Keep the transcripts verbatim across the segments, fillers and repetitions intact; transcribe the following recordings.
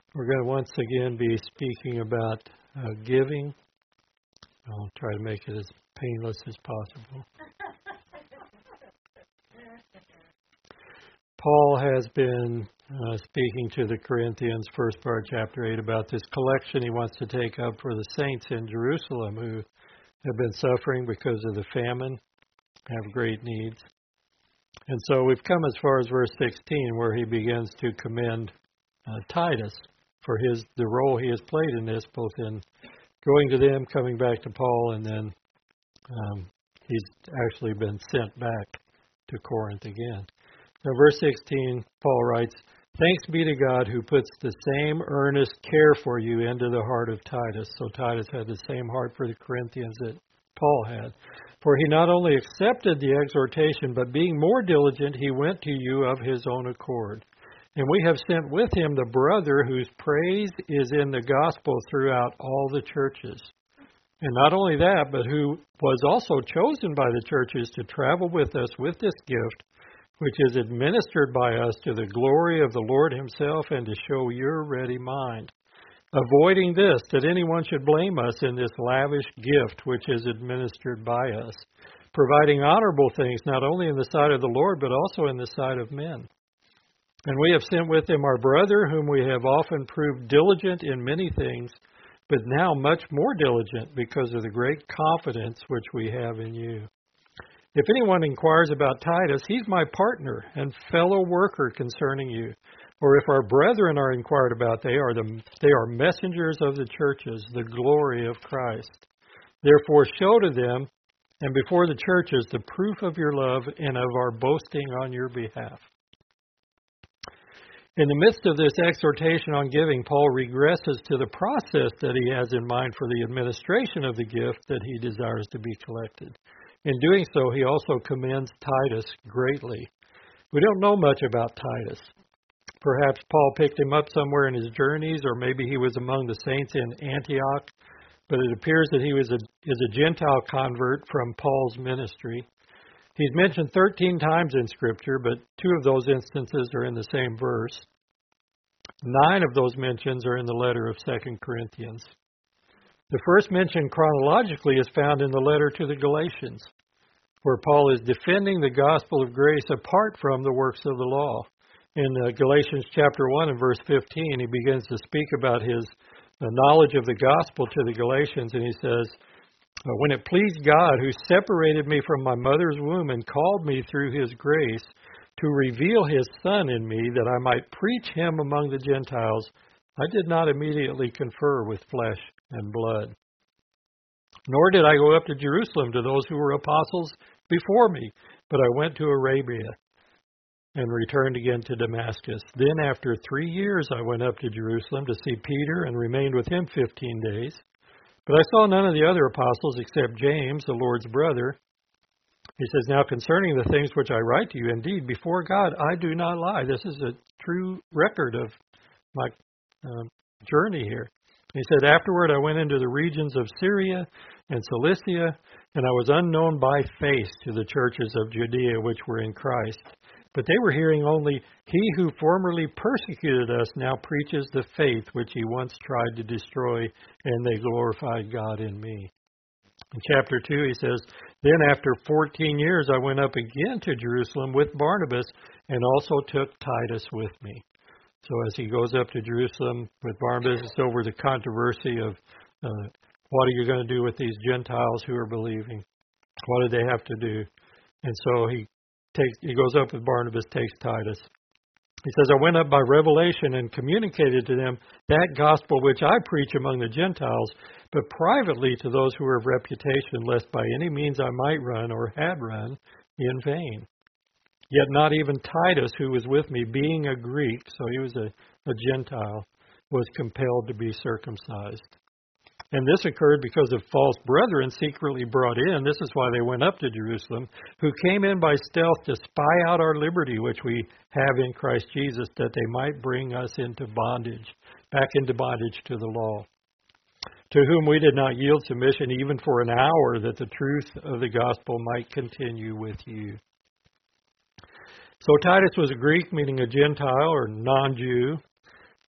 We're going to once again be speaking about uh, giving. I'll try to make it as painless as possible. Paul has been uh, speaking to the Corinthians, first part, chapter eight, about this collection he wants to take up for the saints in Jerusalem who have been suffering because of the famine, have great needs. And so we've come as far as verse sixteen, where he begins to commend uh, Titus for his the role he has played in this, both in going to them, coming back to Paul, and then um, he's actually been sent back to Corinth again. Now, verse sixteen, Paul writes, "Thanks be to God who puts the same earnest care for you into the heart of Titus." So Titus had the same heart for the Corinthians that Paul had. "For he not only accepted the exhortation, but being more diligent, he went to you of his own accord. And we have sent with him the brother whose praise is in the gospel throughout all the churches. And not only that, but who was also chosen by the churches to travel with us with this gift, which is administered by us to the glory of the Lord himself and to show your ready mind. Avoiding this, that anyone should blame us in this lavish gift which is administered by us, providing honorable things not only in the sight of the Lord, but also in the sight of men. And we have sent with him our brother, whom we have often proved diligent in many things, but now much more diligent because of the great confidence which we have in you. If anyone inquires about Titus, he's my partner and fellow worker concerning you. Or if our brethren are inquired about, they are the they are messengers of the churches, the glory of Christ. Therefore show to them and before the churches the proof of your love and of our boasting on your behalf." In the midst of this exhortation on giving, Paul regresses to the process that he has in mind for the administration of the gift that he desires to be collected. In doing so, he also commends Titus greatly. We don't know much about Titus. Perhaps Paul picked him up somewhere in his journeys, or maybe he was among the saints in Antioch, but it appears that he was a, is a Gentile convert from Paul's ministry. He's mentioned thirteen times in Scripture, but two of those instances are in the same verse. Nine of those mentions are in the letter of Second Corinthians. The first mention chronologically is found in the letter to the Galatians, where Paul is defending the gospel of grace apart from the works of the law. In uh, Galatians chapter one and verse fifteen, he begins to speak about his uh, knowledge of the gospel to the Galatians, and he says, "When it pleased God, who separated me from my mother's womb and called me through his grace to reveal his Son in me, that I might preach him among the Gentiles, I did not immediately confer with flesh and blood. Nor did I go up to Jerusalem to those who were apostles before me, but I went to Arabia and returned again to Damascus. Then after three years I went up to Jerusalem to see Peter and remained with him fifteen days. But I saw none of the other apostles except James, the Lord's brother." He says, "Now concerning the things which I write to you, indeed, before God, I do not lie." This is a true record of my uh, journey here. He said, "Afterward I went into the regions of Syria and Cilicia, and I was unknown by face to the churches of Judea which were in Christ. But they were hearing only, 'He who formerly persecuted us now preaches the faith which he once tried to destroy, and they glorified God in me.'" In chapter two, he says, "Then after fourteen years I went up again to Jerusalem with Barnabas, and also took Titus with me." So as he goes up to Jerusalem with Barnabas, it's over the controversy of uh, what are you going to do with these Gentiles who are believing? What do they have to do? And so he takes he goes up with Barnabas, takes Titus. He says, "I went up by revelation and communicated to them that gospel which I preach among the Gentiles, but privately to those who are of reputation, lest by any means I might run or had run in vain. Yet not even Titus, who was with me, being a Greek," so he was a, a Gentile, "was compelled to be circumcised. And this occurred because of false brethren secretly brought in," this is why they went up to Jerusalem, "who came in by stealth to spy out our liberty which we have in Christ Jesus, that they might bring us into bondage, back into bondage to the law, to whom we did not yield submission even for an hour, that the truth of the gospel might continue with you." So Titus was a Greek, meaning a Gentile or non-Jew.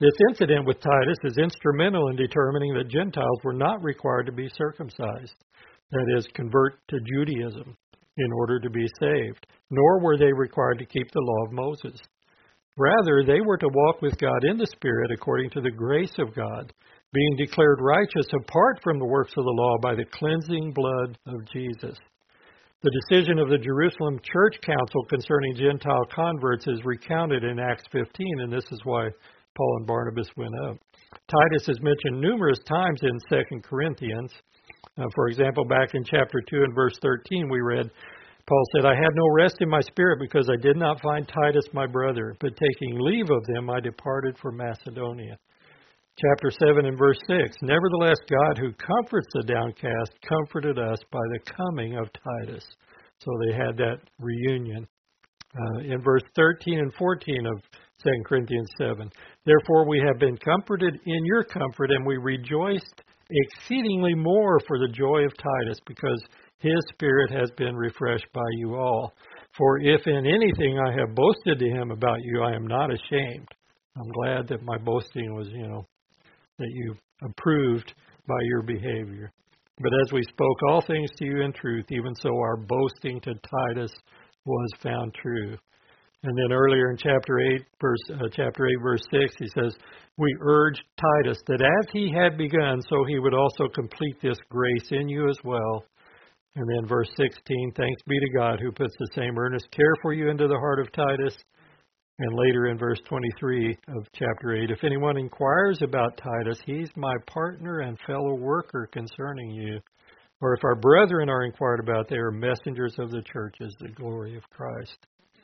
This incident with Titus is instrumental in determining that Gentiles were not required to be circumcised, that is, convert to Judaism in order to be saved, nor were they required to keep the law of Moses. Rather, they were to walk with God in the Spirit according to the grace of God, being declared righteous apart from the works of the law by the cleansing blood of Jesus. The decision of the Jerusalem Church Council concerning Gentile converts is recounted in Acts fifteen, and this is why Paul and Barnabas went up. Titus is mentioned numerous times in Second Corinthians. Uh, for example, back in chapter two and verse thirteen, we read, Paul said, I had no rest in my spirit because I did not find Titus my brother, but taking leave of them, I departed for Macedonia. Chapter seven and verse six, nevertheless, God who comforts the downcast comforted us by the coming of Titus. So they had that reunion. Uh, in verse thirteen and fourteen of Second Corinthians seven, therefore we have been comforted in your comfort, and we rejoiced exceedingly more for the joy of Titus, because his spirit has been refreshed by you all. For if in anything I have boasted to him about you, I am not ashamed. I'm glad that my boasting was, you know, that you approved by your behavior. But as we spoke all things to you in truth, even so our boasting to Titus was found true. And then earlier in chapter eight, verse uh, chapter eight, verse six, he says, "We urged Titus that as he had begun, so he would also complete this grace in you as well." And then verse sixteen, "Thanks be to God who puts the same earnest care for you into the heart of Titus." And later in verse twenty-three of chapter eight, "If anyone inquires about Titus, he's my partner and fellow worker concerning you. Or if our brethren are inquired about, they are messengers of the churches, the glory of Christ."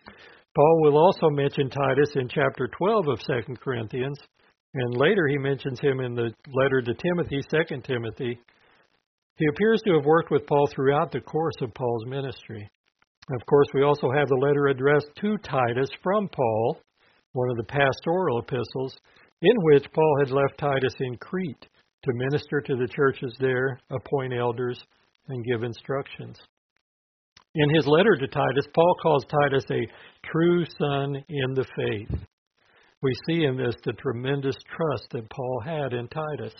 Paul will also mention Titus in chapter twelve of Second Corinthians, and later he mentions him in the letter to Timothy, Second Timothy. He appears to have worked with Paul throughout the course of Paul's ministry. Of course, we also have the letter addressed to Titus from Paul, one of the pastoral epistles, in which Paul had left Titus in Crete to minister to the churches there, appoint elders, and give instructions. In his letter to Titus, Paul calls Titus a true son in the faith. We see in this the tremendous trust that Paul had in Titus.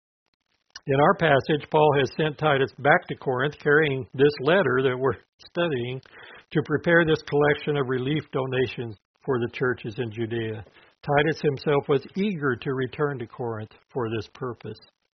In our passage, Paul has sent Titus back to Corinth carrying this letter that we're studying to prepare this collection of relief donations for the churches in Judea. Titus himself was eager to return to Corinth for this purpose.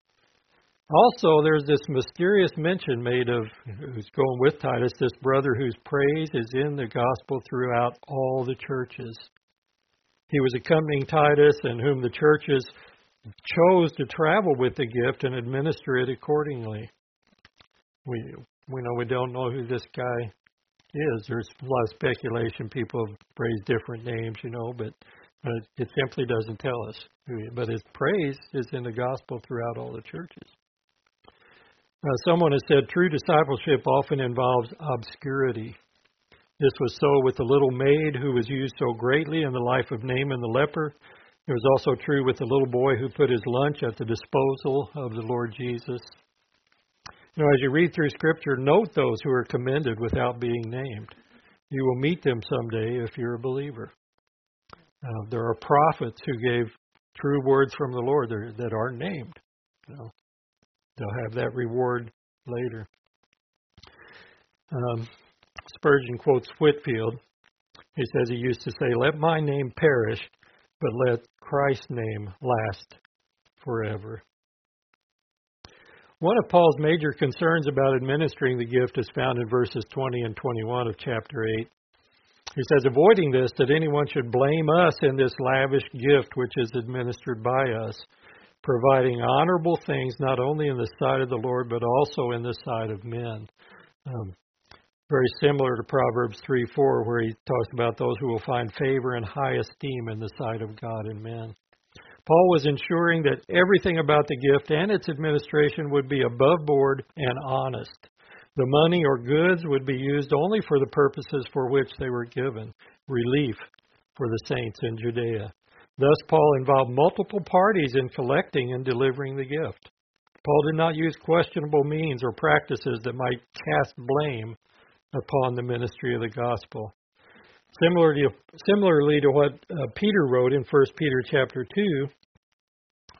Also, there's this mysterious mention made of who's going with Titus, this brother whose praise is in the gospel throughout all the churches. He was accompanying Titus, and whom the churches chose to travel with the gift and administer it accordingly. We we know we don't know who this guy is. There's a lot of speculation. People have raised different names, you know, but uh, it simply doesn't tell us who he is. But his praise is in the gospel throughout all the churches. Uh, someone has said true discipleship often involves obscurity. This was so with the little maid who was used so greatly in the life of Naaman the leper. It was also true with the little boy who put his lunch at the disposal of the Lord Jesus. You know, as you read through Scripture, note those who are commended without being named. You will meet them someday if you're a believer. Uh, there are prophets who gave true words from the Lord that aren't named. You know, they'll have that reward later. Um, Spurgeon quotes Whitefield. He says he used to say, "Let my name perish, but let Christ's name last forever." One of Paul's major concerns about administering the gift is found in verses twenty and twenty-one of chapter eight. He says, "Avoiding this, that anyone should blame us in this lavish gift which is administered by us, providing honorable things not only in the sight of the Lord, but also in the sight of men." Um, very similar to Proverbs three four, where he talks about those who will find favor and high esteem in the sight of God and men. Paul was ensuring that everything about the gift and its administration would be above board and honest. The money or goods would be used only for the purposes for which they were given, relief for the saints in Judea. Thus, Paul involved multiple parties in collecting and delivering the gift. Paul did not use questionable means or practices that might cast blame upon the ministry of the gospel. Similarly, similarly to what uh, Peter wrote in First Peter chapter two,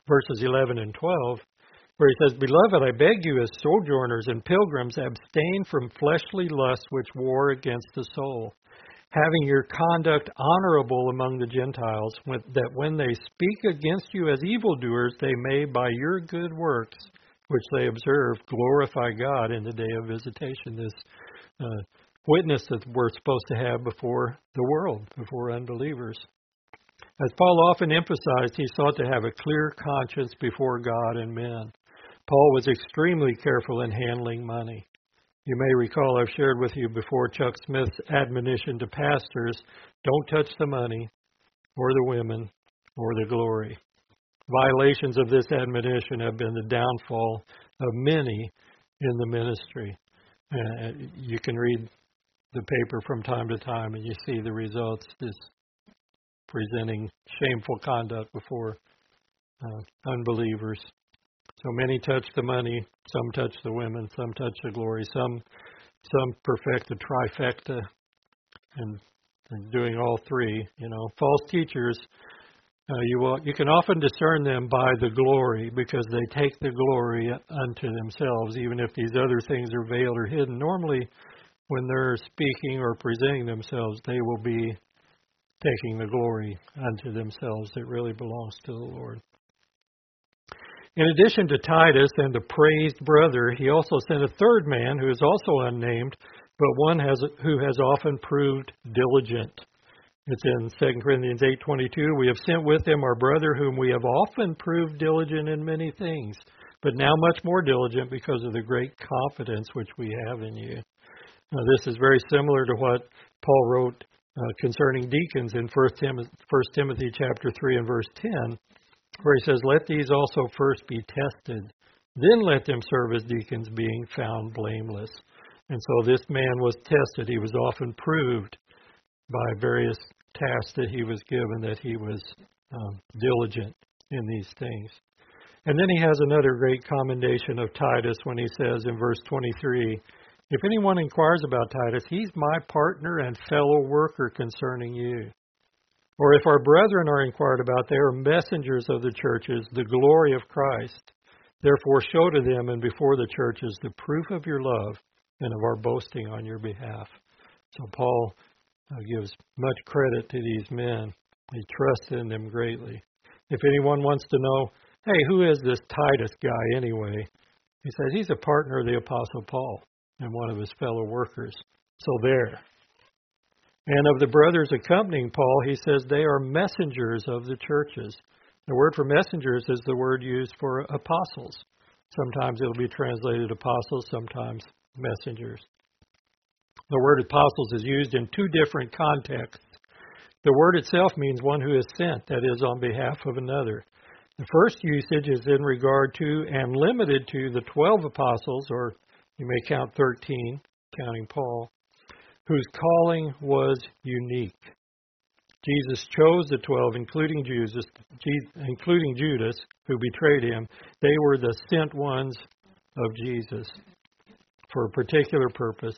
verses eleven and twelve, where he says, Beloved, I beg you as sojourners and pilgrims, abstain from fleshly lusts which war against the soul, having your conduct honorable among the Gentiles, that when they speak against you as evildoers, they may, by your good works, which they observe, glorify God in the day of visitation. This uh, witness that we're supposed to have before the world, before unbelievers. As Paul often emphasized, he sought to have a clear conscience before God and men. Paul was extremely careful in handling money. You may recall I've shared with you before Chuck Smith's admonition to pastors, don't touch the money or the women or the glory. Violations of this admonition have been the downfall of many in the ministry. Uh, you can read the paper from time to time and you see the results, this presenting shameful conduct before uh, unbelievers. So many touch the money, some touch the women, some touch the glory, some some perfect the trifecta, and, and doing all three. You know, false teachers, uh, you will you can often discern them by the glory because they take the glory unto themselves, even if these other things are veiled or hidden. Normally, when they're speaking or presenting themselves, they will be taking the glory unto themselves that really belongs to the Lord. In addition to Titus and the praised brother, he also sent a third man who is also unnamed, but one has who has often proved diligent. It's in Second Corinthians eight twenty-two. We have sent with him our brother whom we have often proved diligent in many things, but now much more diligent because of the great confidence which we have in you. Now, this is very similar to what Paul wrote uh, concerning deacons in First Timothy, First Timothy chapter three and verse ten. Where he says, let these also first be tested, then let them serve as deacons, being found blameless. And so this man was tested. He was often proved by various tasks that he was given that he was um, diligent in these things. And then he has another great commendation of Titus when he says in verse twenty-three, if anyone inquires about Titus, he's my partner and fellow worker concerning you. Or if our brethren are inquired about, they are messengers of the churches, the glory of Christ. Therefore show to them and before the churches the proof of your love and of our boasting on your behalf. So Paul uh, gives much credit to these men. He trusts in them greatly. If anyone wants to know, hey, who is this Titus guy anyway? He says he's a partner of the Apostle Paul and one of his fellow workers. So there. And of the brothers accompanying Paul, he says they are messengers of the churches. The word for messengers is the word used for apostles. Sometimes it'll be translated apostles, sometimes messengers. The word apostles is used in two different contexts. The word itself means one who is sent, that is, on behalf of another. The first usage is in regard to and limited to the twelve apostles, or you may count thirteen, counting Paul, whose calling was unique. Jesus chose the twelve, including Judas, including Judas, who betrayed him. They were the sent ones of Jesus for a particular purpose.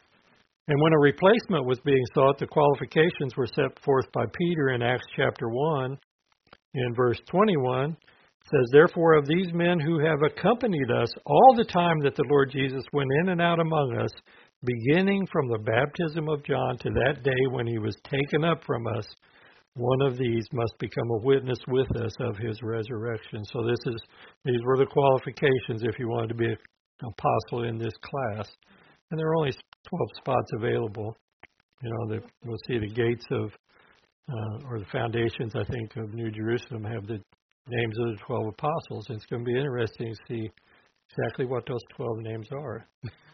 And when a replacement was being sought, the qualifications were set forth by Peter in Acts chapter one. In verse twenty-one, it says, therefore of these men who have accompanied us all the time that the Lord Jesus went in and out among us, beginning from the baptism of John to that day when he was taken up from us, one of these must become a witness with us of his resurrection. So this is these were the qualifications if you wanted to be an apostle in this class. And there are only twelve spots available. You know, the, we'll see the gates of, uh, or the foundations, I think, of New Jerusalem have the names of the twelve apostles. And it's going to be interesting to see exactly what those twelve names are.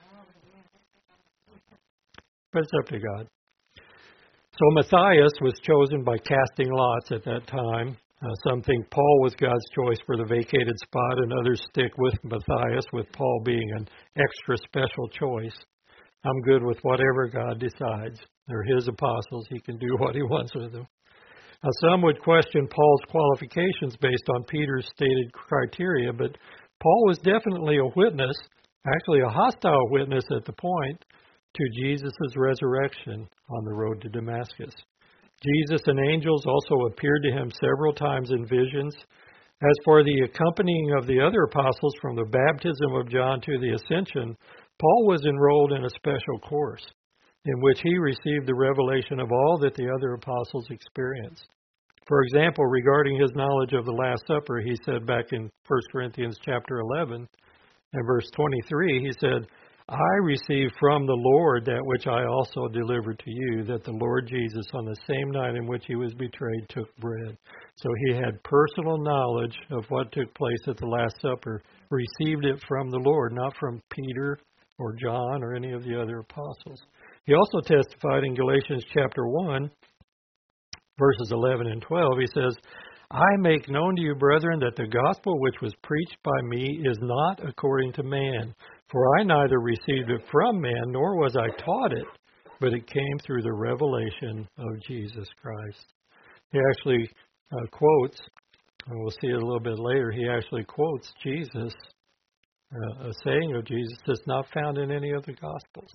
But it's up to God. So Matthias was chosen by casting lots at that time. Uh, some think Paul was God's choice for the vacated spot, and others stick with Matthias, with Paul being an extra special choice. I'm good with whatever God decides. They're his apostles. He can do what he wants with them. Now, some would question Paul's qualifications based on Peter's stated criteria, but Paul was definitely a witness, actually a hostile witness at the point, to Jesus' resurrection on the road to Damascus. Jesus and angels also appeared to him several times in visions. As for the accompanying of the other apostles from the baptism of John to the ascension, Paul was enrolled in a special course in which he received the revelation of all that the other apostles experienced. For example, regarding his knowledge of the Last Supper, he said back in First Corinthians chapter eleven and verse twenty-three, he said, I received from the Lord that which I also delivered to you, that the Lord Jesus, on the same night in which he was betrayed, took bread. So he had personal knowledge of what took place at the Last Supper, received it from the Lord, not from Peter or John or any of the other apostles. He also testified in Galatians chapter one, verses eleven and twelve. He says, I make known to you, brethren, that the gospel which was preached by me is not according to man. For I neither received it from man, nor was I taught it, but it came through the revelation of Jesus Christ. He actually uh, quotes, and we'll see it a little bit later, he actually quotes Jesus, uh, a saying of Jesus that's not found in any of the Gospels.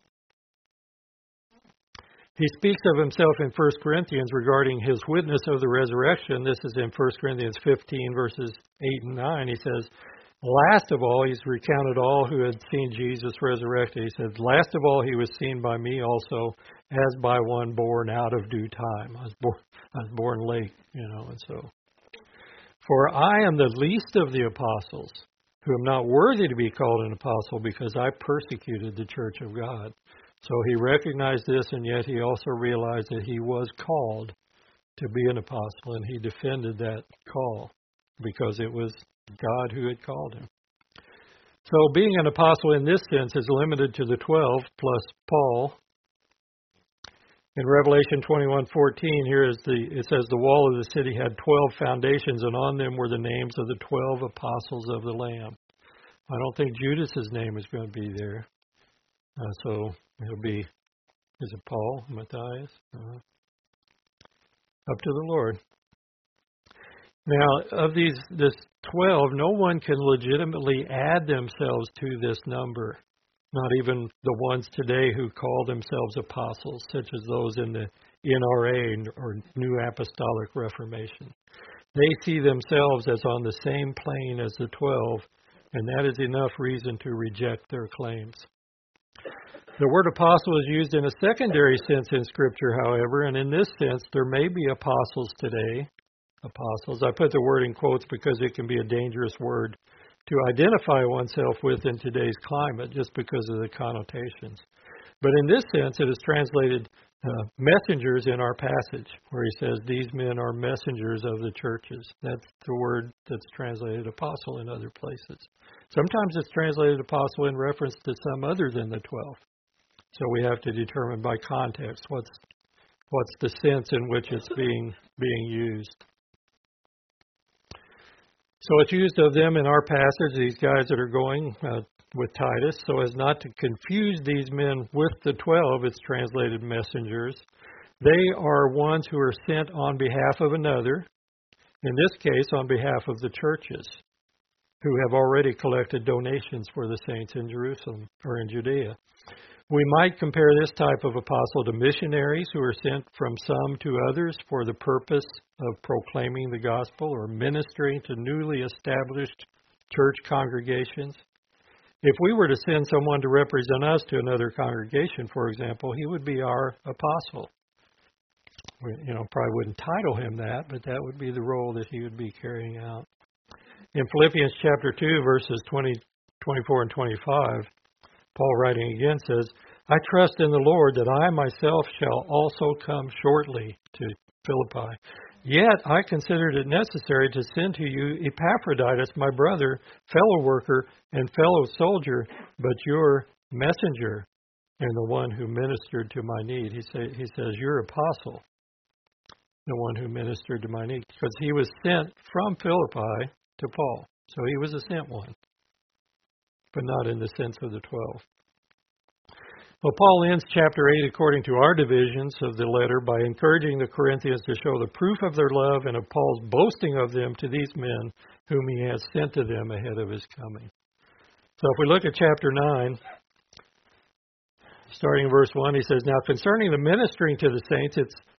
He speaks of himself in First Corinthians regarding his witness of the resurrection. This is in First Corinthians fifteen, verses eight and nine. He says, last of all, he's recounted all who had seen Jesus resurrected. He said, last of all, he was seen by me also, as by one born out of due time. I was born, I was born late, you know, and so. For I am the least of the apostles, who am not worthy to be called an apostle, because I persecuted the church of God. So he recognized this, and yet he also realized that he was called to be an apostle, and he defended that call because it was God who had called him. So being an apostle in this sense is limited to the twelve plus Paul. In Revelation twenty-one fourteen, here is the it says the wall of the city had twelve foundations, and on them were the names of the twelve apostles of the Lamb. I don't think Judas's name is going to be there. Uh, so it'll be, is it Paul, Matthias? Uh, up to the Lord. Now, of these, this twelve, no one can legitimately add themselves to this number. Not even the ones today who call themselves apostles, such as those in the N R A or New Apostolic Reformation. They see themselves as on the same plane as the twelve, and that is enough reason to reject their claims. The word apostle is used in a secondary sense in Scripture, however, and in this sense, there may be apostles today. Apostles. I put the word in quotes because it can be a dangerous word to identify oneself with in today's climate just because of the connotations. But in this sense, it is translated uh, messengers in our passage, where he says these men are messengers of the churches. That's the word that's translated apostle in other places. Sometimes it's translated apostle in reference to some other than the twelve. So we have to determine by context what's what's the sense in which it's being being used. So it's used of them in our passage, these guys that are going uh, with Titus, so as not to confuse these men with the twelve, it's translated messengers. They are ones who are sent on behalf of another, in this case on behalf of the churches, who have already collected donations for the saints in Jerusalem or in Judea. We might compare this type of apostle to missionaries who are sent from some to others for the purpose of proclaiming the gospel or ministering to newly established church congregations. If we were to send someone to represent us to another congregation, for example, he would be our apostle. We, you know, probably wouldn't title him that, but that would be the role that he would be carrying out. In Philippians chapter two, verses twenty, twenty-four and twenty-five, Paul writing again says, I trust in the Lord that I myself shall also come shortly to Philippi. Yet I considered it necessary to send to you Epaphroditus, my brother, fellow worker, and fellow soldier, but your messenger and the one who ministered to my need. He, say, he says, your apostle, the one who ministered to my need, because he was sent from Philippi to Paul. So he was a sent one, but not in the sense of the twelve. Well, Paul ends chapter eight according to our divisions of the letter by encouraging the Corinthians to show the proof of their love and of Paul's boasting of them to these men whom he has sent to them ahead of his coming. So if we look at chapter nine, starting in verse one, he says, Now concerning the ministering to the saints, it's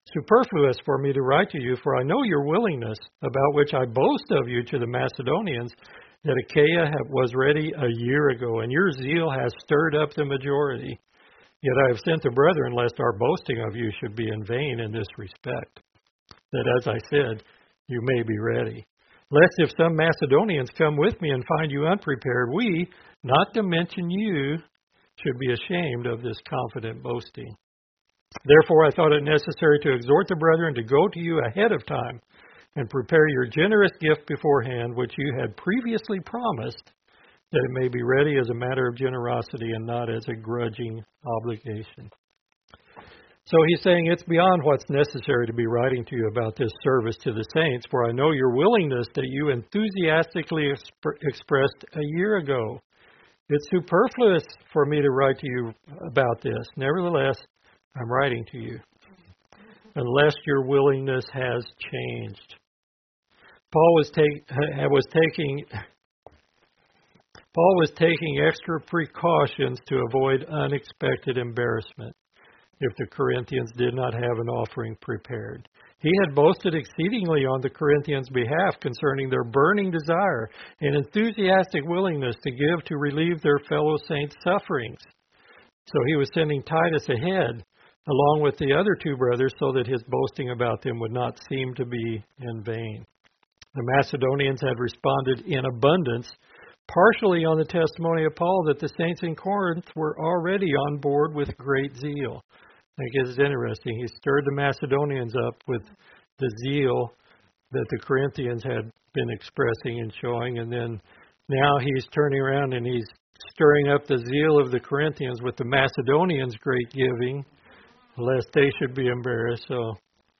superfluous for me to write to you, for I know your willingness, about which I boast of you to the Macedonians, that Achaia was ready a year ago, and your zeal has stirred up the majority. Yet I have sent the brethren, lest our boasting of you should be in vain in this respect, that, as I said, you may be ready. Lest if some Macedonians come with me and find you unprepared, we, not to mention you, should be ashamed of this confident boasting. Therefore I thought it necessary to exhort the brethren to go to you ahead of time and prepare your generous gift beforehand, which you had previously promised, that it may be ready as a matter of generosity and not as a grudging obligation. So he's saying it's beyond what's necessary to be writing to you about this service to the saints, for I know your willingness that you enthusiastically exp- expressed a year ago. It's superfluous for me to write to you about this. Nevertheless, I'm writing to you, unless your willingness has changed. Paul was, take, was taking Paul was taking extra precautions to avoid unexpected embarrassment if the Corinthians did not have an offering prepared. He had boasted exceedingly on the Corinthians' behalf concerning their burning desire and enthusiastic willingness to give to relieve their fellow saints' sufferings. So he was sending Titus ahead, along with the other two brothers, so that his boasting about them would not seem to be in vain. The Macedonians had responded in abundance, partially on the testimony of Paul that the saints in Corinth were already on board with great zeal. I think it's interesting. He stirred the Macedonians up with the zeal that the Corinthians had been expressing and showing, and then now he's turning around and he's stirring up the zeal of the Corinthians with the Macedonians' great giving, lest they should be embarrassed. So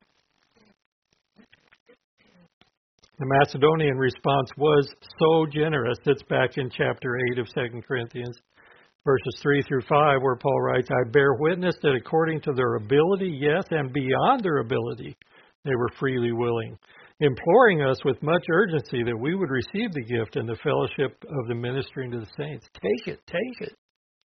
the Macedonian response was so generous. That's back in chapter eight of Second Corinthians, verses three through five, where Paul writes, I bear witness that according to their ability, yes, and beyond their ability, they were freely willing, imploring us with much urgency that we would receive the gift and the fellowship of the ministering to the saints. Take it, take it.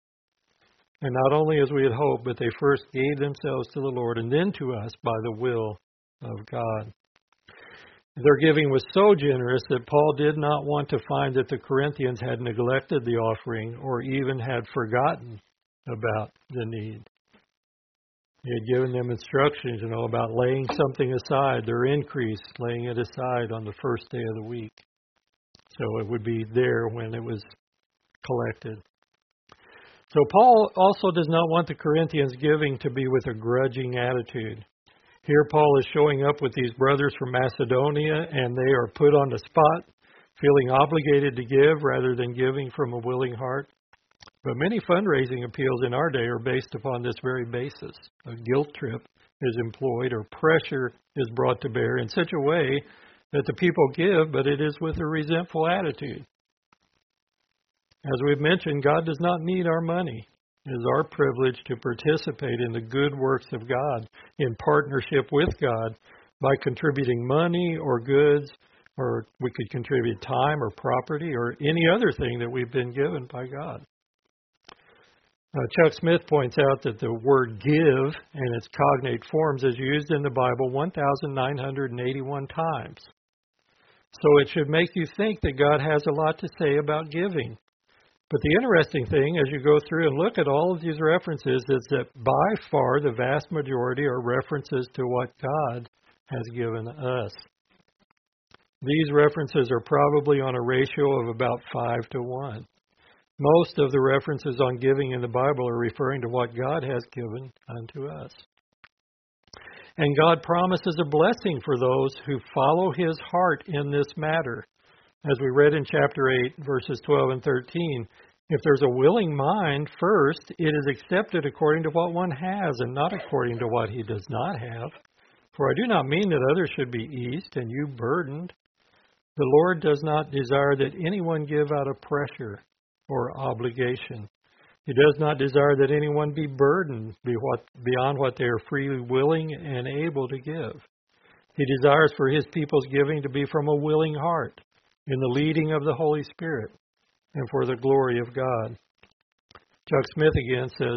And not only as we had hoped, but they first gave themselves to the Lord and then to us by the will of God. Their giving was so generous that Paul did not want to find that the Corinthians had neglected the offering or even had forgotten about the need. He had given them instructions, you know, about laying something aside, their increase, laying it aside on the first day of the week. So it would be there when it was collected. So Paul also does not want the Corinthians' giving to be with a grudging attitude. Here Paul is showing up with these brothers from Macedonia, and they are put on the spot, feeling obligated to give rather than giving from a willing heart. But many fundraising appeals in our day are based upon this very basis. A guilt trip is employed or pressure is brought to bear in such a way that the people give, but it is with a resentful attitude. As we've mentioned, God does not need our money. It is our privilege to participate in the good works of God in partnership with God by contributing money or goods, or we could contribute time or property or any other thing that we've been given by God. Uh, Chuck Smith points out that the word give and its cognate forms is used in the Bible one thousand nine hundred eighty-one times. So it should make you think that God has a lot to say about giving. But the interesting thing, as you go through and look at all of these references, is that by far the vast majority are references to what God has given us. These references are probably on a ratio of about five to one. Most of the references on giving in the Bible are referring to what God has given unto us. And God promises a blessing for those who follow His heart in this matter. As we read in chapter eight, verses twelve and thirteen, if there's a willing mind, first, it is accepted according to what one has and not according to what he does not have. For I do not mean that others should be eased and you burdened. The Lord does not desire that anyone give out of pressure or obligation. He does not desire that anyone be burdened beyond what they are freely willing and able to give. He desires for His people's giving to be from a willing heart, in the leading of the Holy Spirit, and for the glory of God. Chuck Smith again says,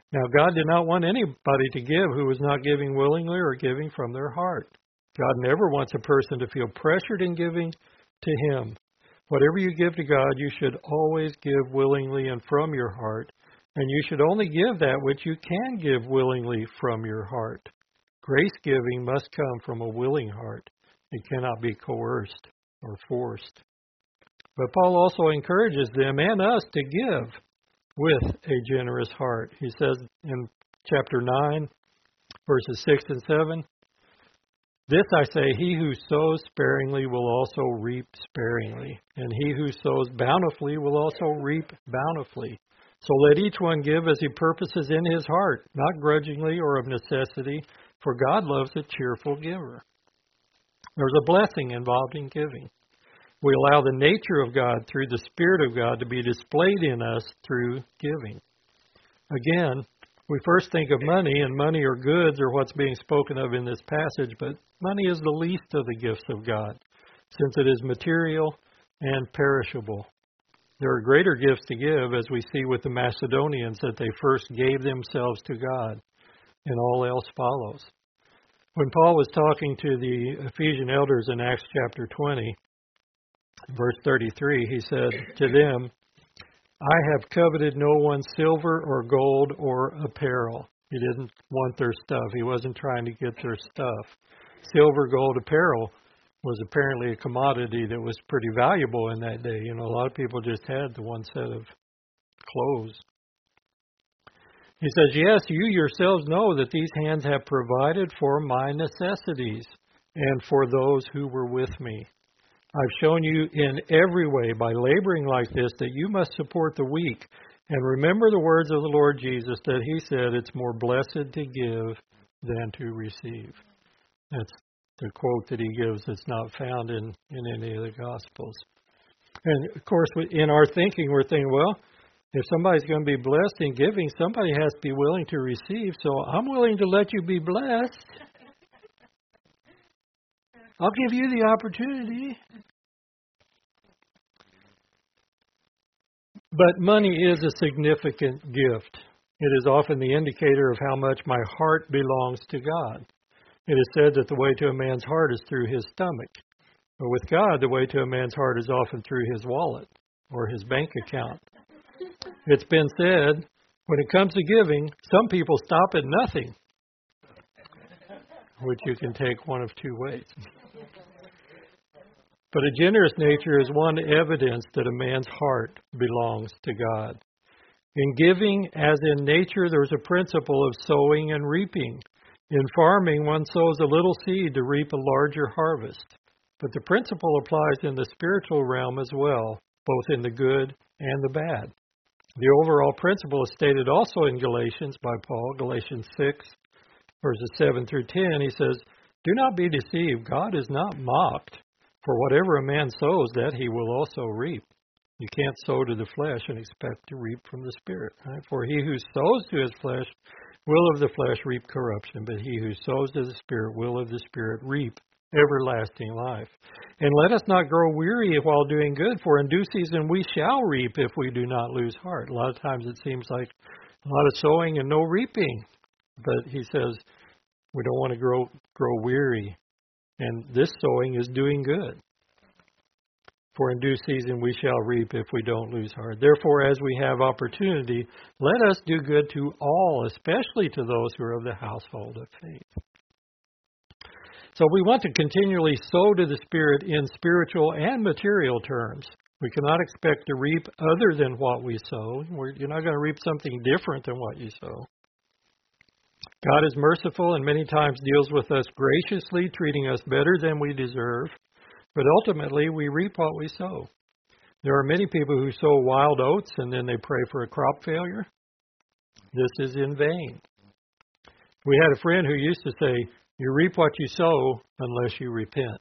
Now, God did not want anybody to give who was not giving willingly or giving from their heart. God never wants a person to feel pressured in giving to Him. Whatever you give to God, you should always give willingly and from your heart, and you should only give that which you can give willingly from your heart. Grace giving must come from a willing heart. It cannot be coerced or forced. But Paul also encourages them and us to give with a generous heart. He says in chapter nine, verses six and seven, "This I say, he who sows sparingly will also reap sparingly, and he who sows bountifully will also reap bountifully. So let each one give as he purposes in his heart, not grudgingly or of necessity, for God loves a cheerful giver." There's a blessing involved in giving. We allow the nature of God through the Spirit of God to be displayed in us through giving. Again, we first think of money, and money or goods are what's being spoken of in this passage, but money is the least of the gifts of God, since it is material and perishable. There are greater gifts to give, as we see with the Macedonians, that they first gave themselves to God, and all else follows. When Paul was talking to the Ephesian elders in Acts chapter twenty, verse thirty-three, he said to them, "I have coveted no one's silver or gold or apparel." He didn't want their stuff. He wasn't trying to get their stuff. Silver, gold, apparel was apparently a commodity that was pretty valuable in that day. You know, a lot of people just had the one set of clothes. He says, "Yes, you yourselves know that these hands have provided for my necessities and for those who were with me. I've shown you in every way by laboring like this that you must support the weak. And remember the words of the Lord Jesus that He said, it's more blessed to give than to receive." That's the quote that He gives that's not found in, in any of the Gospels. And, of course, in our thinking, we're thinking, well, if somebody's going to be blessed in giving, somebody has to be willing to receive. So I'm willing to let you be blessed. I'll give you the opportunity. But money is a significant gift. It is often the indicator of how much my heart belongs to God. It is said that the way to a man's heart is through his stomach. But with God, the way to a man's heart is often through his wallet or his bank account. It's been said, when it comes to giving, some people stop at nothing, which you can take one of two ways. But a generous nature is one evidence that a man's heart belongs to God. In giving, as in nature, there's a principle of sowing and reaping. In farming, one sows a little seed to reap a larger harvest. But the principle applies in the spiritual realm as well, both in the good and the bad. The overall principle is stated also in Galatians by Paul, Galatians six, verses seven through ten. He says, "Do not be deceived. God is not mocked. For whatever a man sows, that he will also reap. You can't sow to the flesh and expect to reap from the Spirit. Right? For he who sows to his flesh will of the flesh reap corruption, but he who sows to the Spirit will of the Spirit reap everlasting life. And let us not grow weary while doing good, for in due season we shall reap if we do not lose heart." A lot of times it seems like a lot of sowing and no reaping. But he says we don't want to grow grow weary. And this sowing is doing good. For in due season we shall reap if we don't lose heart. Therefore, as we have opportunity, let us do good to all, especially to those who are of the household of faith. So we want to continually sow to the Spirit in spiritual and material terms. We cannot expect to reap other than what we sow. We're, you're not going to reap something different than what you sow. God is merciful and many times deals with us graciously, treating us better than we deserve. But ultimately, we reap what we sow. There are many people who sow wild oats and then they pray for a crop failure. This is in vain. We had a friend who used to say, "You reap what you sow unless you repent."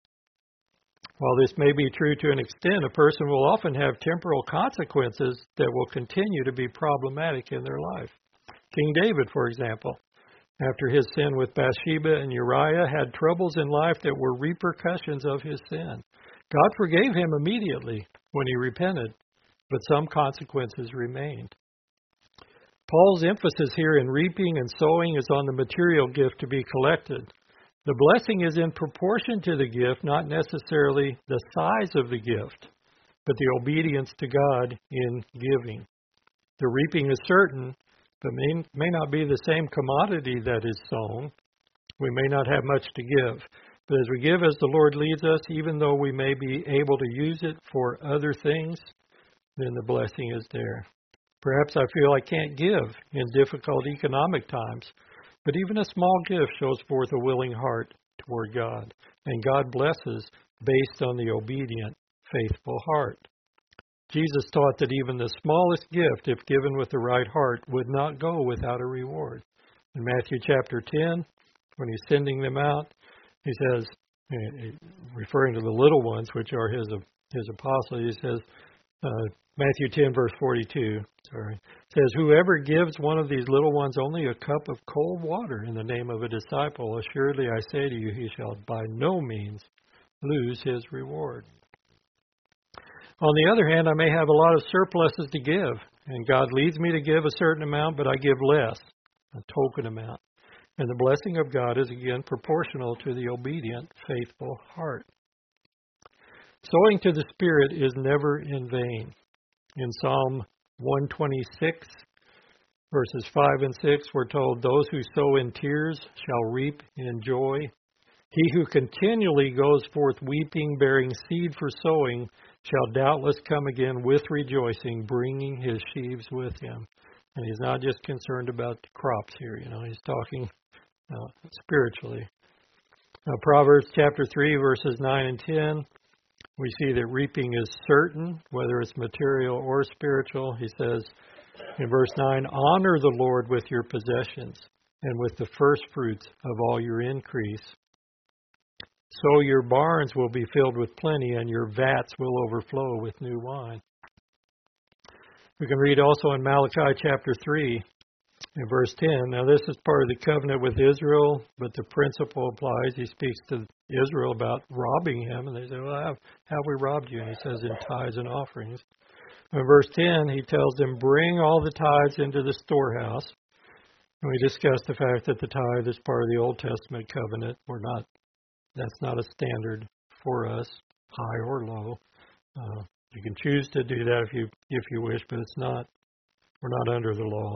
While this may be true to an extent, a person will often have temporal consequences that will continue to be problematic in their life. King David, for example, after his sin with Bathsheba and Uriah, had troubles in life that were repercussions of his sin. God forgave him immediately when he repented, but some consequences remained. Paul's emphasis here in reaping and sowing is on the material gift to be collected. The blessing is in proportion to the gift, not necessarily the size of the gift, but the obedience to God in giving. The reaping is certain, but may, may not be the same commodity that is sown. We may not have much to give. But as we give as the Lord leads us, even though we may be able to use it for other things, then the blessing is there. Perhaps I feel I can't give in difficult economic times, but even a small gift shows forth a willing heart toward God, and God blesses based on the obedient, faithful heart. Jesus taught that even the smallest gift, if given with the right heart, would not go without a reward. In Matthew chapter ten, when he's sending them out, he says, referring to the little ones, which are his his apostles, he says, uh, Matthew ten, verse forty-two, sorry, says, whoever gives one of these little ones only a cup of cold water in the name of a disciple, assuredly I say to you, he shall by no means lose his reward. On the other hand, I may have a lot of surpluses to give, and God leads me to give a certain amount, but I give less, a token amount. And the blessing of God is again proportional to the obedient, faithful heart. Sowing to the Spirit is never in vain. In Psalm one twenty-six, verses five and six, we're told, those who sow in tears shall reap in joy. He who continually goes forth weeping, bearing seed for sowing, shall doubtless come again with rejoicing, bringing his sheaves with him. And he's not just concerned about the crops here, you know, he's talking uh, spiritually. Now, Proverbs chapter three, verses nine and ten, we see that reaping is certain, whether it's material or spiritual. He says in verse nine, honor the Lord with your possessions and with the first fruits of all your increase. So your barns will be filled with plenty, and your vats will overflow with new wine. We can read also in Malachi chapter three, in verse ten. Now this is part of the covenant with Israel, but the principle applies. He speaks to Israel about robbing him, and they say, well, how have we robbed you? And he says, in tithes and offerings. In verse ten, he tells them, bring all the tithes into the storehouse. And we discussed the fact that the tithe is part of the Old Testament covenant. We're not That's not a standard for us, high or low. Uh, you can choose to do that if you if you wish, but it's not. We're not under the law.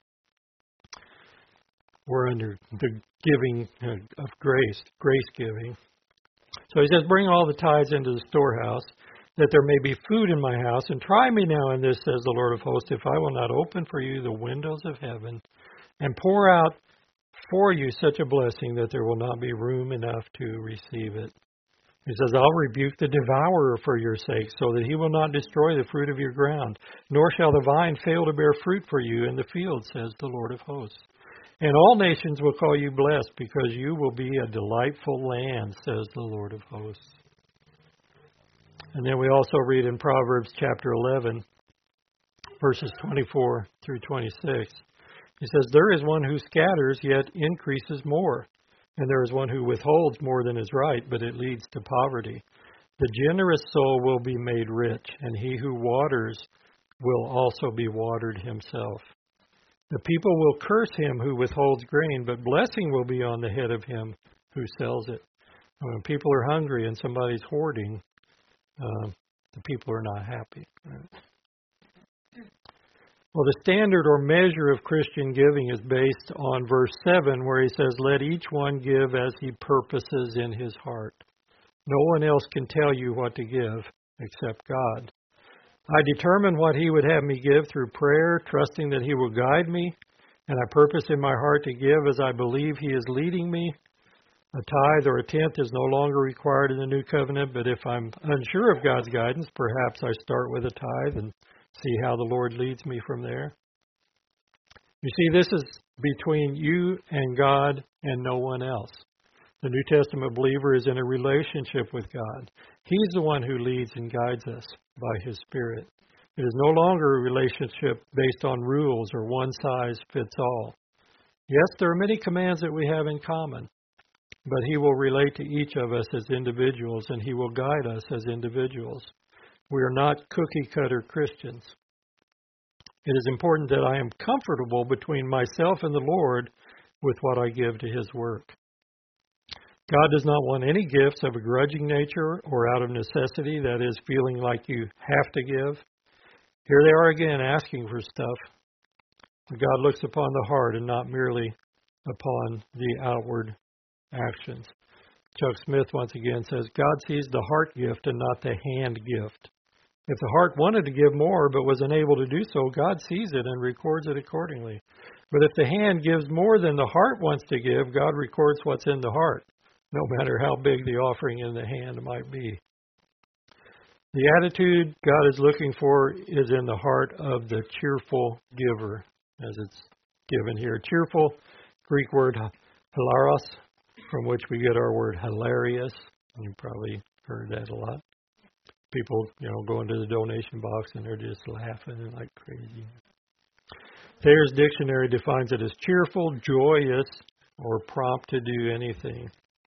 We're under the giving of grace, grace giving. So he says, bring all the tithes into the storehouse, that there may be food in my house, and try me now in this, says the Lord of hosts, if I will not open for you the windows of heaven and pour out for you such a blessing that there will not be room enough to receive it. He says, I'll rebuke the devourer for your sake, so that he will not destroy the fruit of your ground, nor shall the vine fail to bear fruit for you in the field, says the Lord of hosts. And all nations will call you blessed, because you will be a delightful land, says the Lord of hosts. And then we also read in Proverbs chapter eleven, verses twenty-four through twenty-six. He says, there is one who scatters, yet increases more. And there is one who withholds more than is right, but it leads to poverty. The generous soul will be made rich, and he who waters will also be watered himself. The people will curse him who withholds grain, but blessing will be on the head of him who sells it. When people are hungry and somebody's hoarding, uh, the people are not happy. Well, the standard or measure of Christian giving is based on verse seven, where he says, let each one give as he purposes in his heart. No one else can tell you what to give except God. I determine what he would have me give through prayer, trusting that he will guide me, and I purpose in my heart to give as I believe he is leading me. A tithe or a tenth is no longer required in the new covenant, but if I'm unsure of God's guidance, perhaps I start with a tithe and see how the Lord leads me from there. You see, this is between you and God and no one else. The New Testament believer is in a relationship with God. He's the one who leads and guides us by His Spirit. It is no longer a relationship based on rules or one size fits all. Yes, there are many commands that we have in common, but He will relate to each of us as individuals, and He will guide us as individuals. We are not cookie-cutter Christians. It is important that I am comfortable between myself and the Lord with what I give to His work. God does not want any gifts of a grudging nature or out of necessity, that is, feeling like you have to give. Here they are again asking for stuff. But God looks upon the heart and not merely upon the outward actions. Chuck Smith once again says, God sees the heart gift and not the hand gift. If the heart wanted to give more but was unable to do so, God sees it and records it accordingly. But if the hand gives more than the heart wants to give, God records what's in the heart, no matter how big the offering in the hand might be. The attitude God is looking for is in the heart of the cheerful giver, as it's given here. Cheerful, Greek word hilaros, from which we get our word hilarious. You've probably heard that a lot. People, you know, go into the donation box and they're just laughing like crazy. Thayer's dictionary defines it as cheerful, joyous, or prompt to do anything.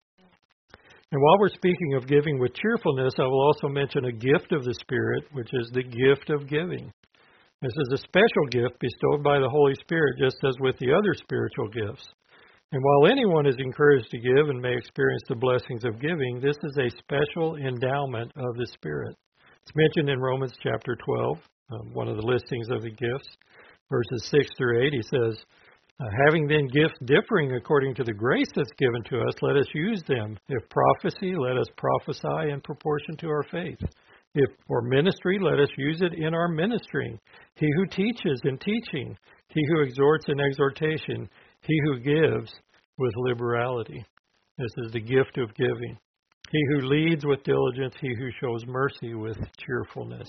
And while we're speaking of giving with cheerfulness, I will also mention a gift of the Spirit, which is the gift of giving. This is a special gift bestowed by the Holy Spirit, just as with the other spiritual gifts. And while anyone is encouraged to give and may experience the blessings of giving, this is a special endowment of the Spirit. It's mentioned in Romans chapter twelve, um, one of the listings of the gifts, verses six through eight. He says, Uh, having then gifts differing according to the grace that's given to us, let us use them. If prophecy, let us prophesy in proportion to our faith. If for ministry, let us use it in our ministering. He who teaches in teaching. He who exhorts in exhortation. He who gives with liberality. This is the gift of giving. He who leads with diligence. He who shows mercy with cheerfulness.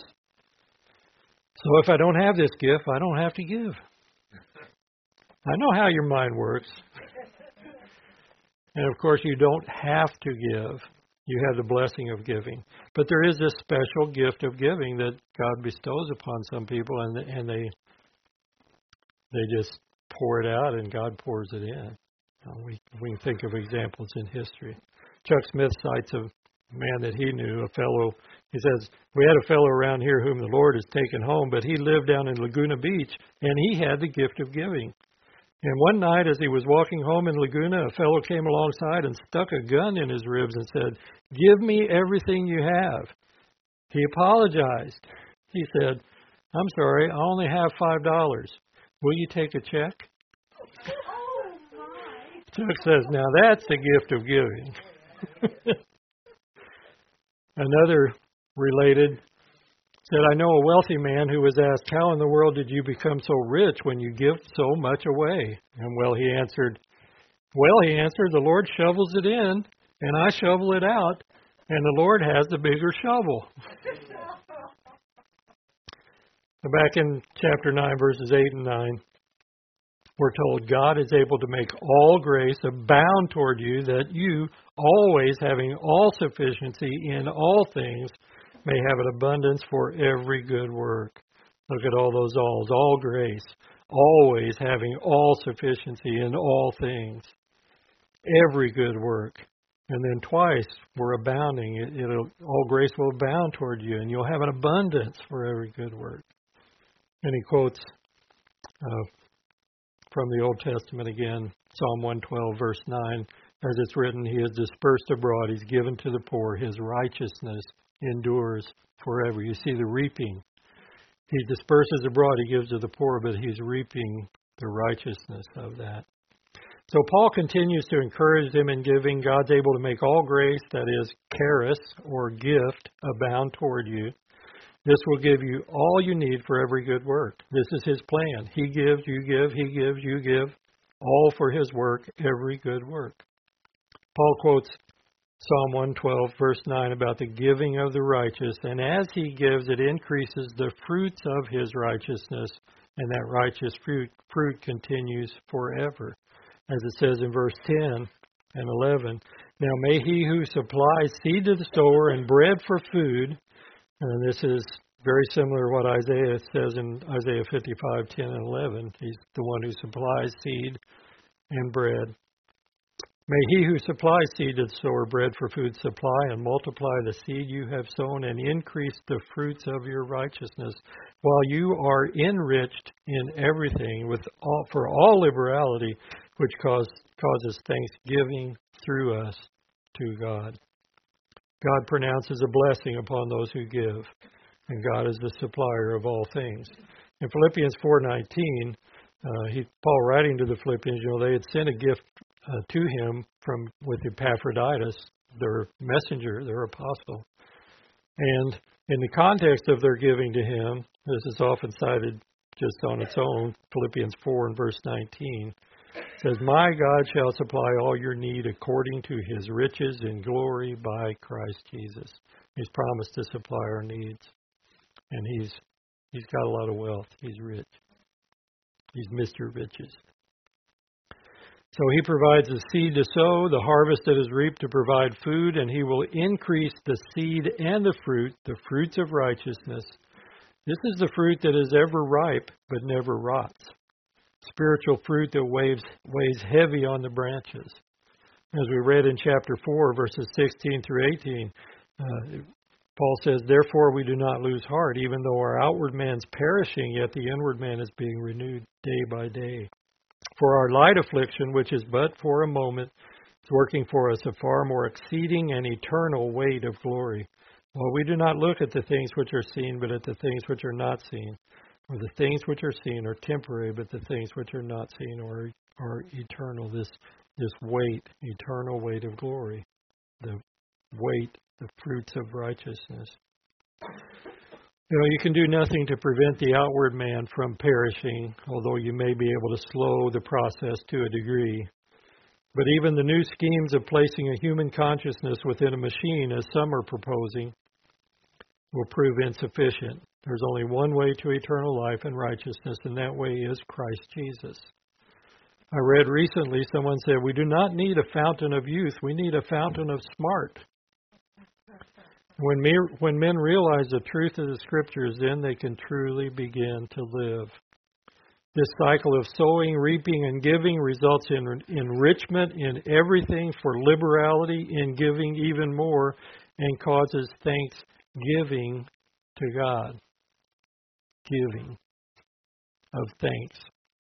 So if I don't have this gift, I don't have to give. I know how your mind works. And of course, you don't have to give. You have the blessing of giving. But there is this special gift of giving that God bestows upon some people, and and they they just pour it out, and God pours it in. Uh, we we can think of examples in history. Chuck Smith cites a man that he knew, a fellow. He says, we had a fellow around here whom the Lord has taken home, but he lived down in Laguna Beach, and he had the gift of giving. And one night as he was walking home in Laguna, a fellow came alongside and stuck a gun in his ribs and said, give me everything you have. He apologized. He said, I'm sorry, I only have five dollars. Will you take a check? Oh, my. Chuck says, now that's the gift of giving. Another related said, I know a wealthy man who was asked, how in the world did you become so rich when you give so much away? And well, he answered, well, he answered, the Lord shovels it in, and I shovel it out, and the Lord has the bigger shovel. Back in chapter nine, verses eight and nine, we're told God is able to make all grace abound toward you, that you, always having all sufficiency in all things, may have an abundance for every good work. Look at all those alls. All grace. Always having all sufficiency in all things. Every good work. And then twice, we're abounding. It, it'll, all grace will abound toward you, and you'll have an abundance for every good work. And he quotes uh, from the Old Testament again, Psalm one twelve, verse nine. As it's written, he is dispersed abroad. He's given to the poor. His righteousness endures forever. You see the reaping. He disperses abroad, he gives to the poor, but he's reaping the righteousness of that. So Paul continues to encourage them in giving. God's able to make all grace, that is, charis, or gift, abound toward you. This will give you all you need for every good work. This is his plan. He gives, you give, he gives, you give, all for his work, every good work. Paul quotes Psalm one twelve, verse nine, about the giving of the righteous. And as he gives, it increases the fruits of his righteousness, and that righteous fruit, fruit continues forever. As it says in verse ten and eleven, now may he who supplies seed to the sower and bread for food, and this is very similar to what Isaiah says in Isaiah fifty-five, ten and eleven. He's the one who supplies seed and bread. May he who supplies seed to the sower bread for food supply and multiply the seed you have sown and increase the fruits of your righteousness, while you are enriched in everything with all, for all liberality, which cause, causes thanksgiving through us to God. God pronounces a blessing upon those who give, and God is the supplier of all things. In Philippians four nineteen, uh, he, Paul writing to the Philippians, you know, they had sent a gift uh, to him from with Epaphroditus, their messenger, their apostle. And in the context of their giving to him, this is often cited just on its own, Philippians four and verse nineteen, says, "My God shall supply all your need according to his riches in glory by Christ Jesus." He's promised to supply our needs. And he's he's got a lot of wealth. He's rich. He's Mister Riches. So he provides the seed to sow, the harvest that is reaped to provide food, and he will increase the seed and the fruit, the fruits of righteousness. This is the fruit that is ever ripe but never rots. Spiritual fruit that weighs, weighs heavy on the branches. As we read in chapter four, verses sixteen through eighteen, uh, Paul says, "Therefore we do not lose heart, even though our outward man's perishing, yet the inward man is being renewed day by day. For our light affliction, which is but for a moment, is working for us a far more exceeding and eternal weight of glory. Well, we do not look at the things which are seen, but at the things which are not seen. For the things which are seen are temporary, but the things which are not seen are, are eternal." This, this weight, eternal weight of glory, the weight, the fruits of righteousness. You know, you can do nothing to prevent the outward man from perishing, although you may be able to slow the process to a degree. But even the new schemes of placing a human consciousness within a machine, as some are proposing, will prove insufficient. There's only one way to eternal life and righteousness, and that way is Christ Jesus. I read recently, someone said, we do not need a fountain of youth, we need a fountain of smart. When, me, when men realize the truth of the Scriptures, then they can truly begin to live. This cycle of sowing, reaping, and giving results in enrichment in everything for liberality, in giving even more, and causes thanksgiving to God. Giving of thanks.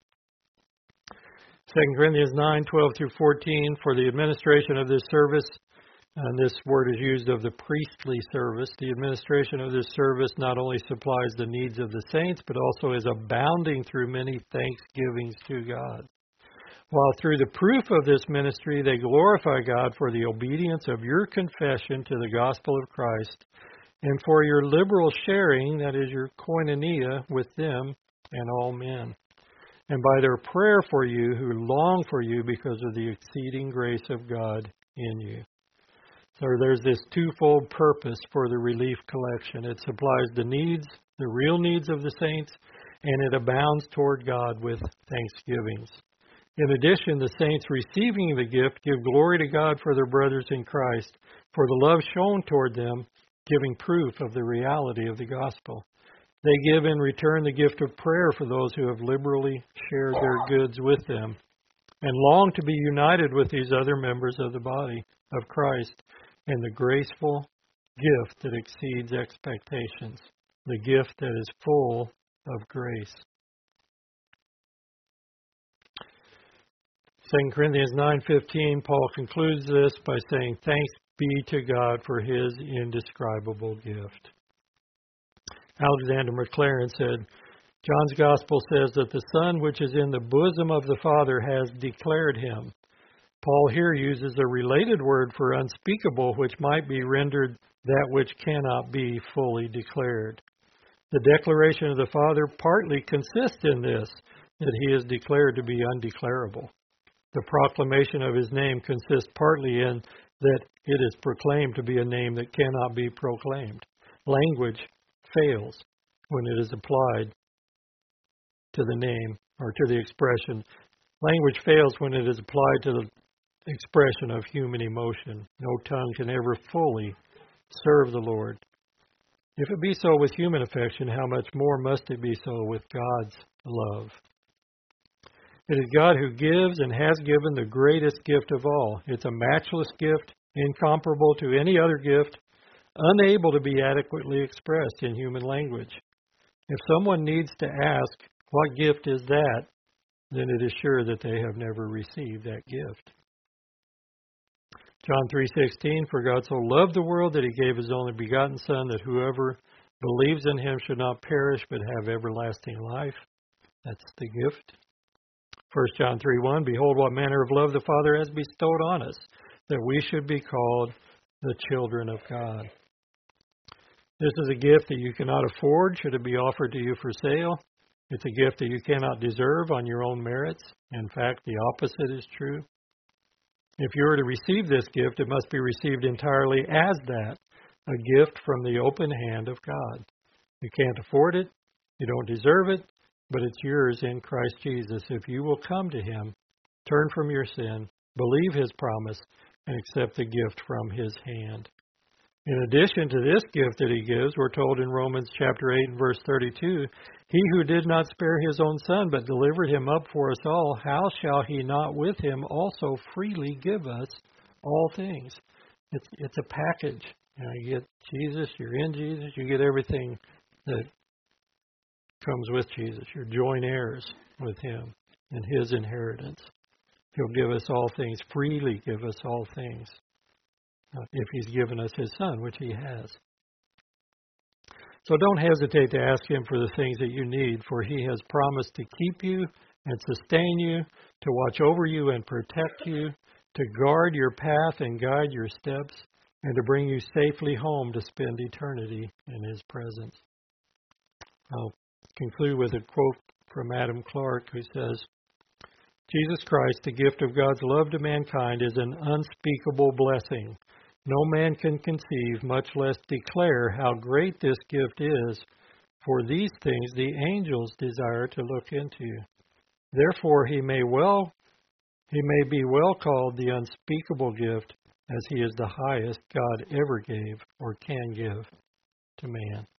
Second Corinthians nine, twelve through fourteen, for the administration of this service, and this word is used of the priestly service, the administration of this service not only supplies the needs of the saints, but also is abounding through many thanksgivings to God. While through the proof of this ministry they glorify God for the obedience of your confession to the gospel of Christ, and for your liberal sharing, that is your koinonia, with them and all men, and by their prayer for you who long for you because of the exceeding grace of God in you. So there's this twofold purpose for the relief collection. It supplies the needs, the real needs of the saints, and it abounds toward God with thanksgivings. In addition, the saints receiving the gift give glory to God for their brothers in Christ, for the love shown toward them, giving proof of the reality of the gospel. They give in return the gift of prayer for those who have liberally shared their goods with them, and long to be united with these other members of the body of Christ, and the graceful gift that exceeds expectations, the gift that is full of grace. Second Corinthians nine fifteen, Paul concludes this by saying, "Thanks be to God for his indescribable gift." Alexander Maclaren said, John's Gospel says that the Son which is in the bosom of the Father has declared him. Paul here uses a related word for unspeakable, which might be rendered that which cannot be fully declared. The declaration of the Father partly consists in this, that he is declared to be undeclarable. The proclamation of his name consists partly in that it is proclaimed to be a name that cannot be proclaimed. Language fails when it is applied to the name or to the expression. Language fails when it is applied to the expression of human emotion. No tongue can ever fully serve the Lord. If it be so with human affection, how much more must it be so with God's love? It is God who gives and has given the greatest gift of all. It's a matchless gift, incomparable to any other gift, unable to be adequately expressed in human language. If someone needs to ask, what gift is that? Then it is sure that they have never received that gift. John three sixteen, for God so loved the world that he gave his only begotten Son, that whoever believes in him should not perish but have everlasting life. That's the gift. First John three one, behold what manner of love the Father has bestowed on us, that we should be called the children of God. This is a gift that you cannot afford should it be offered to you for sale. It's a gift that you cannot deserve on your own merits. In fact, the opposite is true. If you are to receive this gift, it must be received entirely as that, a gift from the open hand of God. You can't afford it, you don't deserve it, but it's yours in Christ Jesus if you will come to him, turn from your sin, believe his promise, and accept the gift from his hand. In addition to this gift that he gives, we're told in Romans chapter eight and verse thirty-two, he who did not spare his own Son, but delivered him up for us all, how shall he not with him also freely give us all things? It's it's a package. You know, you get Jesus, you're in Jesus, you get everything that comes with Jesus. You're joint heirs with him in his inheritance. He'll give us all things, freely give us all things. If he's given us his Son, which he has. So don't hesitate to ask him for the things that you need, for he has promised to keep you and sustain you, to watch over you and protect you, to guard your path and guide your steps, and to bring you safely home to spend eternity in his presence. I'll conclude with a quote from Adam Clarke, who says, Jesus Christ, the gift of God's love to mankind, is an unspeakable blessing. No man can conceive, much less declare, how great this gift is. For these things the angels desire to look into. Therefore he may well, he may be well called the unspeakable gift, as he is the highest God ever gave or can give to man.